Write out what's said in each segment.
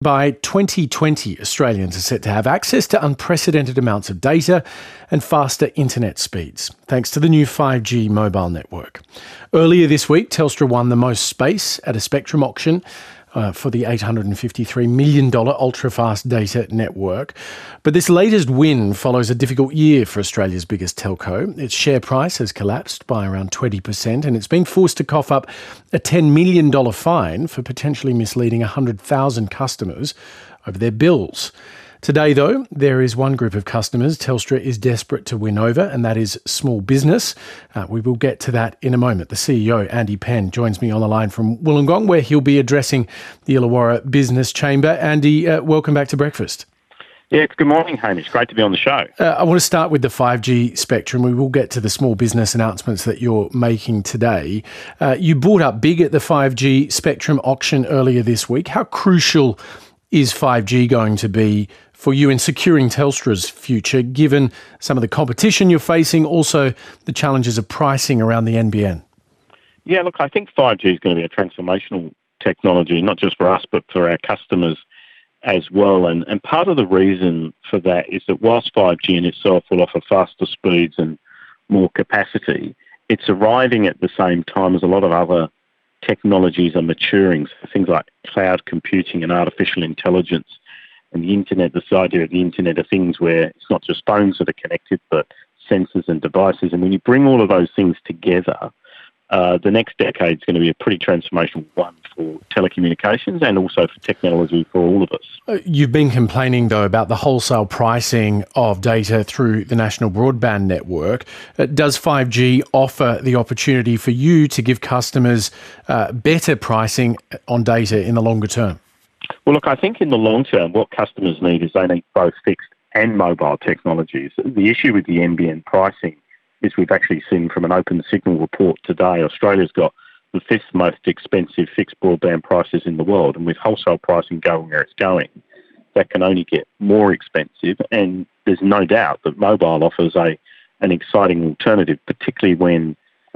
By 2020, Australians are set to have access to unprecedented amounts of data and faster internet speeds, thanks to the new 5G mobile network. Earlier this week, Telstra won the most space at a spectrum auction for the $853 million ultra-fast data network. But this latest win follows a difficult year for Australia's biggest telco. Its share price has collapsed by around 20%, and it's been forced to cough up a $10 million fine for potentially misleading 100,000 customers over their bills. Today, though, there is one group of customers Telstra is desperate to win over, and that is small business. We will get to that in a moment. The CEO, Andy Penn, joins me on the line from Wollongong, where he'll be addressing the Illawarra Business Chamber. Andy, welcome back to breakfast. Yeah, good morning, Hamish. Great to be on the show. I want to start with the 5G spectrum. We will get to the small business announcements that you're making today. You bought up big at the 5G spectrum auction earlier this week. How crucial is 5G going to be for you in securing Telstra's future, given some of the competition you're facing, also the challenges of pricing around the NBN? Yeah, look, I think 5G is going to be a transformational technology, not just for us, but for our customers as well. And part of the reason for that is that whilst 5G in itself will offer faster speeds and more capacity, it's arriving at the same time as a lot of other technologies are maturing. So things like cloud computing and artificial intelligence and the internet, this idea of the Internet of Things, where it's not just phones that are connected, but sensors and devices. And when you bring all of those things together, the next decade is going to be a pretty transformational one for telecommunications and also for technology for all of us. You've been complaining, though, about the wholesale pricing of data through the National Broadband Network. Does 5G offer the opportunity for you to give customers better pricing on data in the longer term? Well, look, I think in the long term, what customers need is they need both fixed and mobile technologies. The issue with the NBN pricing is we've actually seen from an Open Signal report today, Australia's got the fifth most expensive fixed broadband prices in the world. And with wholesale pricing going where it's going, that can only get more expensive. And there's no doubt that mobile offers an exciting alternative, particularly when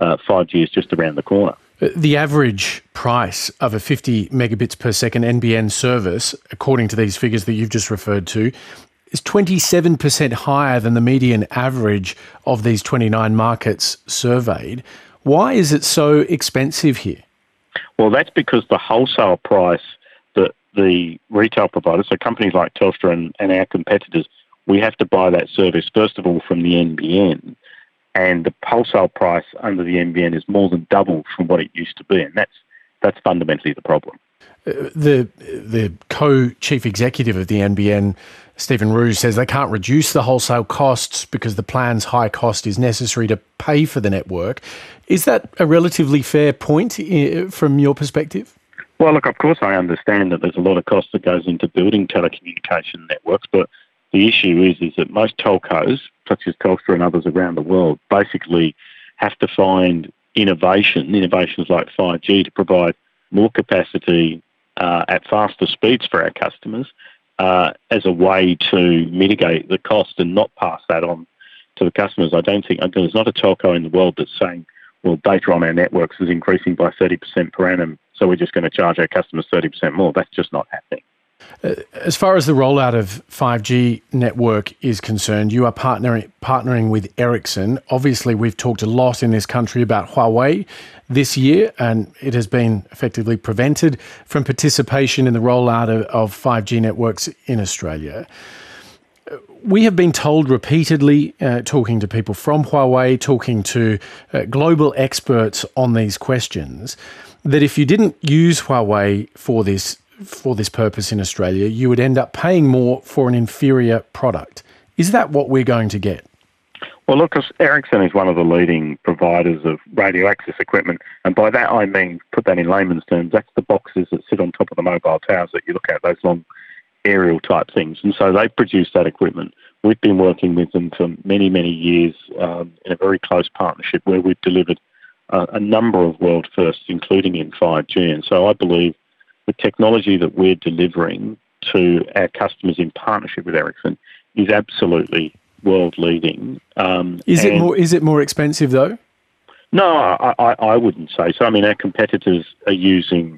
5G is just around the corner. The average price of a 50 megabits per second NBN service, according to these figures that you've just referred to, is 27% higher than the median average of these 29 markets surveyed. Why is it so expensive here? Well, that's because the wholesale price that the retail providers, so companies like Telstra and our competitors, we have to buy that service, first of all, from the NBN. And the wholesale price under the NBN is more than double from what it used to be. And that's fundamentally the problem. The co-chief executive of the NBN, Stephen Roux, says they can't reduce the wholesale costs because the plan's high cost is necessary to pay for the network. Is that a relatively fair point from your perspective? Well, look, of course I understand that there's a lot of cost that goes into building telecommunication networks, but the issue is that most telcos, such as Telstra and others around the world, basically have to find innovations like 5G to provide more capacity at faster speeds for our customers as a way to mitigate the cost and not pass that on to the customers. I don't think there's not a telco in the world that's saying, well, data on our networks is increasing by 30% per annum, so we're just going to charge our customers 30% more. That's just not happening. As far as the rollout of 5G network is concerned, you are partnering with Ericsson. Obviously, we've talked a lot in this country about Huawei this year, and it has been effectively prevented from participation in the rollout of 5G networks in Australia. We have been told repeatedly, talking to people from Huawei, talking to global experts on these questions, that if you didn't use Huawei for this purpose in Australia, you would end up paying more for an inferior product. Is that what we're going to get? Well, look, Ericsson is one of the leading providers of radio access equipment, and by that I mean, put that in layman's terms, that's the boxes that sit on top of the mobile towers that you look at, those long aerial type things. And so they produce that equipment. We've been working with them for many, many years in a very close partnership where we've delivered a number of world firsts, including in 5G. And so I believe the technology that we're delivering to our customers in partnership with Ericsson is absolutely world leading. Is it more expensive though? No, I wouldn't say so. I mean, our competitors are using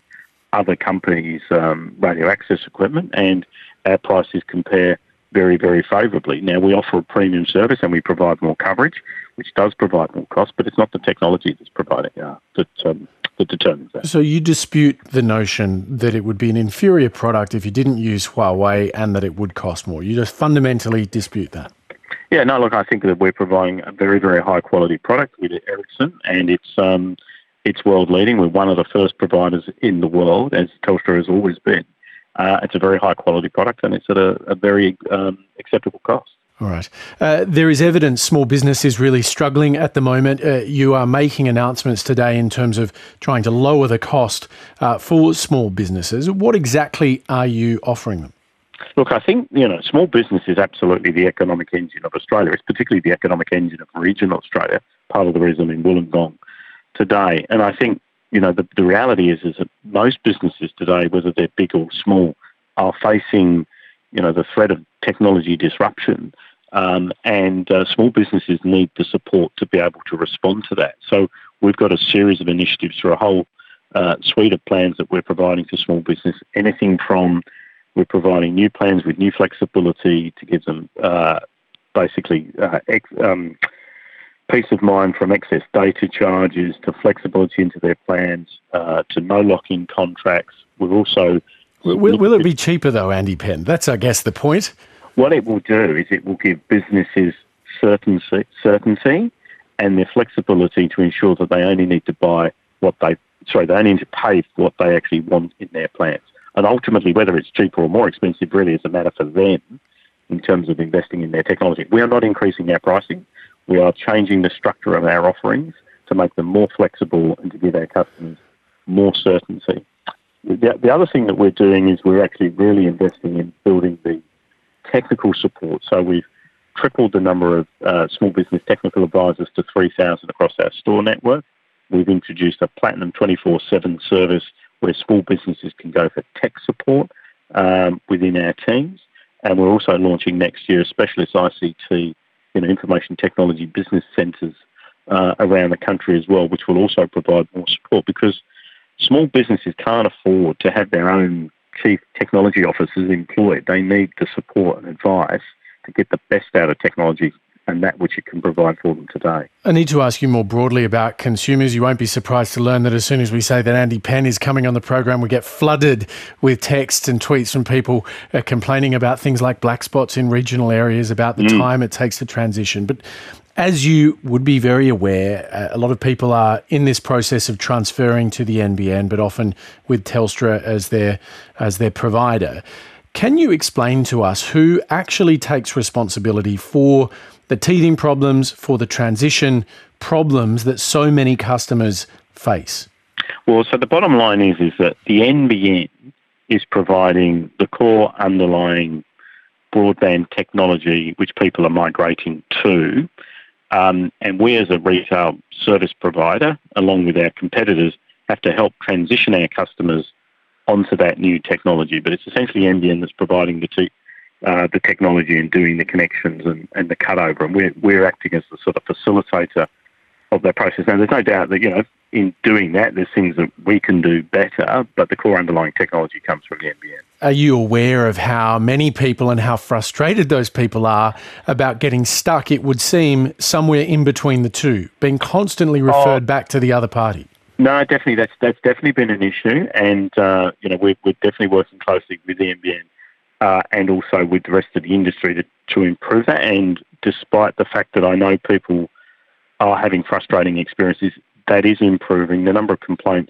other companies' radio access equipment, and our prices compare very, very favourably. Now, we offer a premium service and we provide more coverage, which does provide more cost, but it's not the technology that's providing that determines that. So you dispute the notion that it would be an inferior product if you didn't use Huawei and that it would cost more. You just fundamentally dispute that. Yeah, no, look, I think that we're providing a very, very high quality product with Ericsson, and it's world leading. We're one of the first providers in the world, as Telstra has always been. It's a very high quality product, and it's at a very acceptable cost. All right. There is evidence small business is really struggling at the moment. You are making announcements today in terms of trying to lower the cost for small businesses. What exactly are you offering them? Look, I think, small business is absolutely the economic engine of Australia. It's particularly the economic engine of regional Australia, part of the reason in Wollongong today. And I think, the reality is that most businesses today, whether they're big or small, are facing, the threat of technology disruption. And small businesses need the support to be able to respond to that. So we've got a series of initiatives through a whole suite of plans that we're providing to small business. Anything from we're providing new plans with new flexibility to give them peace of mind from excess data charges, to flexibility into their plans, to no lock-in contracts. We've also... Will it be cheaper though, Andy Penn? That's, I guess, the point. What it will do is it will give businesses certainty and their flexibility to ensure that they only need to they only need to pay for what they actually want in their plans. And ultimately, whether it's cheaper or more expensive really is a matter for them in terms of investing in their technology. We are not increasing our pricing. We are changing the structure of our offerings to make them more flexible and to give our customers more certainty. The other thing that we're doing is we're actually really investing in building the technical support. So we've tripled the number of small business technical advisors to 3,000 across our store network. We've introduced a Platinum 24/7 service where small businesses can go for tech support within our teams. And we're also launching next year a specialist ICT, information technology business centres around the country as well, which will also provide more support, because small businesses can't afford to have their own chief technology officers employed. They need the support and advice to get the best out of technology and that which it can provide for them today. I need to ask you more broadly about consumers. You won't be surprised to learn that as soon as we say that Andy Penn is coming on the program, we get flooded with texts and tweets from people complaining about things like black spots in regional areas, about the time it takes to transition. But as you would be very aware, a lot of people are in this process of transferring to the NBN, but often with Telstra as their provider. Can you explain to us who actually takes responsibility for the teething problems, for the transition problems that so many customers face? Well, so the bottom line is that the NBN is providing the core underlying broadband technology which people are migrating to. And we as a retail service provider, along with our competitors, have to help transition our customers onto that new technology. But it's essentially NBN that's providing the technology and doing the connections and the cutover. And we're acting as the sort of facilitator of that process. Now, there's no doubt that, in doing that, there's things that we can do better, but the core underlying technology comes from the NBN. Are you aware of how many people and how frustrated those people are about getting stuck, it would seem, somewhere in between the two, being constantly referred back to the other party? No, definitely. That's definitely been an issue. And, we're definitely working closely with the NBN and also with the rest of the industry to improve that. And despite the fact that I know people are having frustrating experiences, that is improving. The number of complaints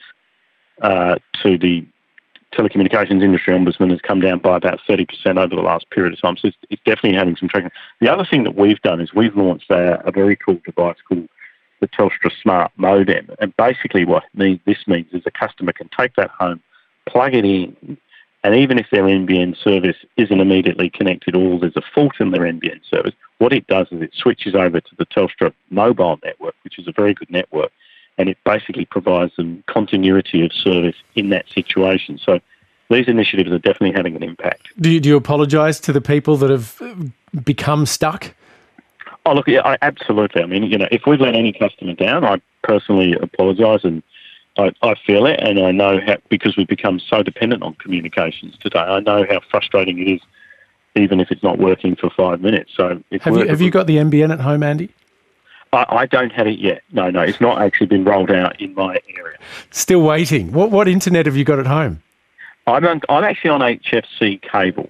to the telecommunications industry ombudsman has come down by about 30% over the last period of time. So it's definitely having some traction. The other thing that we've done is we've launched a very cool device called the Telstra Smart Modem. And basically what this means is a customer can take that home, plug it in, and even if their NBN service isn't immediately connected or there's a fault in their NBN service, what it does is it switches over to the Telstra mobile network, which is a very good network, and it basically provides them continuity of service in that situation. So these initiatives are definitely having an impact. Do you apologise to the people that have become stuck? Oh, look, yeah, absolutely. I mean, if we've let any customer down, I personally apologise and I feel it, and I know how, because we've become so dependent on communications today, I know how frustrating it is, even if it's not working for 5 minutes. So have you got the NBN at home, Andy? I don't have it yet. No, it's not actually been rolled out in my area. Still waiting. What internet have you got at home? I'm actually on HFC cable.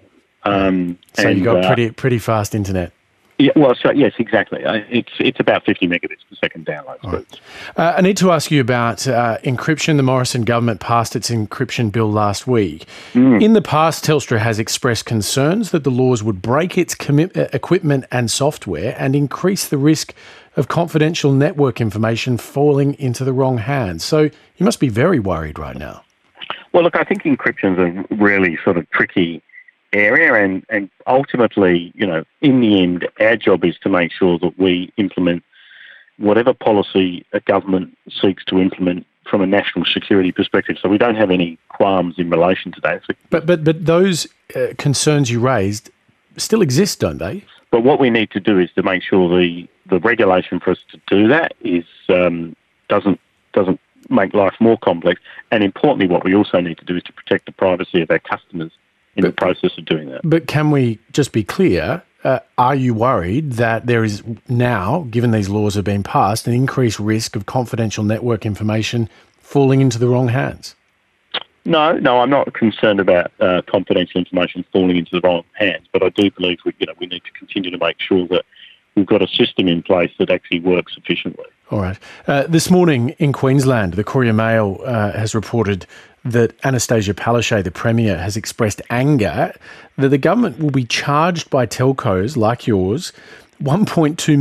So you got pretty fast internet. Yeah, well, so yes, exactly. It's about 50 megabits per second download speeds. I need to ask you about encryption. The Morrison government passed its encryption bill last week. In the past, Telstra has expressed concerns that the laws would break its equipment and software and increase the risk of confidential network information falling into the wrong hands. So you must be very worried right now. Well, look, I think encryption's a really sort of tricky area, and ultimately, in the end, our job is to make sure that we implement whatever policy a government seeks to implement from a national security perspective. So we don't have any qualms in relation to that. But those concerns you raised still exist, don't they? But what we need to do is to make sure the regulation for us to do that is doesn't make life more complex. And importantly, what we also need to do is to protect the privacy of our customers in the process of doing that. But can we just be clear, are you worried that there is now, given these laws have been passed, an increased risk of confidential network information falling into the wrong hands? No, I'm not concerned about confidential information falling into the wrong hands, but I do believe we need to continue to make sure that we've got a system in place that actually works efficiently. All right. This morning in Queensland, the Courier Mail has reported that Anastasia Palaszczuk, the Premier, has expressed anger that the government will be charged by telcos like yours $1.2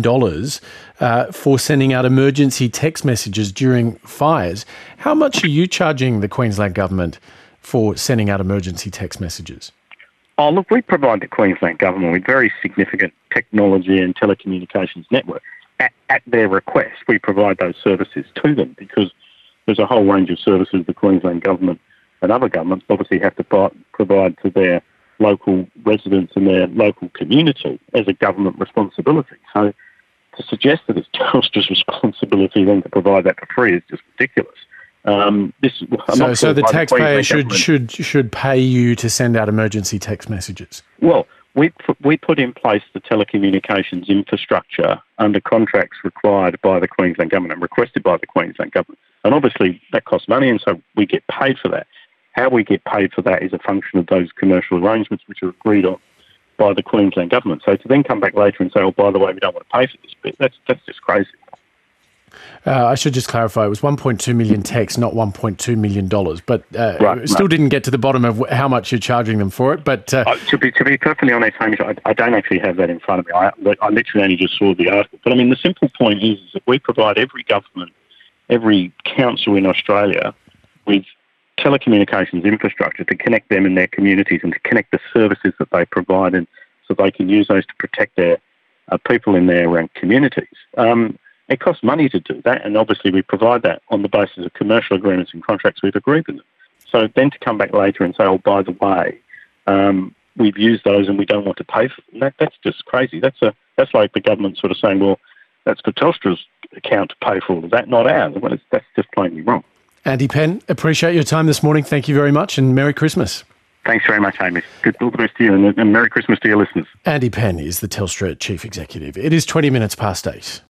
million for sending out emergency text messages during fires. How much are you charging the Queensland government for sending out emergency text messages? Oh, look, we provide the Queensland government with very significant technology and telecommunications network. At their request, we provide those services to them because there's a whole range of services the Queensland government and other governments obviously have to provide to their local residents and their local community as a government responsibility. So to suggest that it's Telstra's responsibility then to provide that for free is just ridiculous. So the taxpayer should pay you to send out emergency text messages? Well, we put in place the telecommunications infrastructure under contracts required by the Queensland government and requested by the Queensland government. And obviously that costs money, and so we get paid for that. How we get paid for that is a function of those commercial arrangements which are agreed on by the Queensland government. So to then come back later and say, oh, by the way, we don't want to pay for this bit, that's just crazy. I should just clarify, it was 1.2 million texts, not $1.2 million, but still didn't get to the bottom of how much you're charging them for it. But to be perfectly honest, Hamish, I don't actually have that in front of me. I literally only just saw the article. But I mean, the simple point is that we provide every government, every council in Australia with telecommunications infrastructure to connect them and their communities and to connect the services that they provide, and so they can use those to protect their people in their communities. It costs money to do that, and obviously we provide that on the basis of commercial agreements and contracts we've agreed with them. So then to come back later and say, oh, by the way, we've used those and we don't want to pay for them, that's just crazy. That's like the government sort of saying, well, that's for Telstra's account to pay for all of that, not ours. Well, that's just plainly wrong. Andy Penn, appreciate your time this morning. Thank you very much, and Merry Christmas. Thanks very much, Hamish. All the best to you, and Merry Christmas to your listeners. Andy Penn is the Telstra Chief Executive. It is 20 minutes past 8.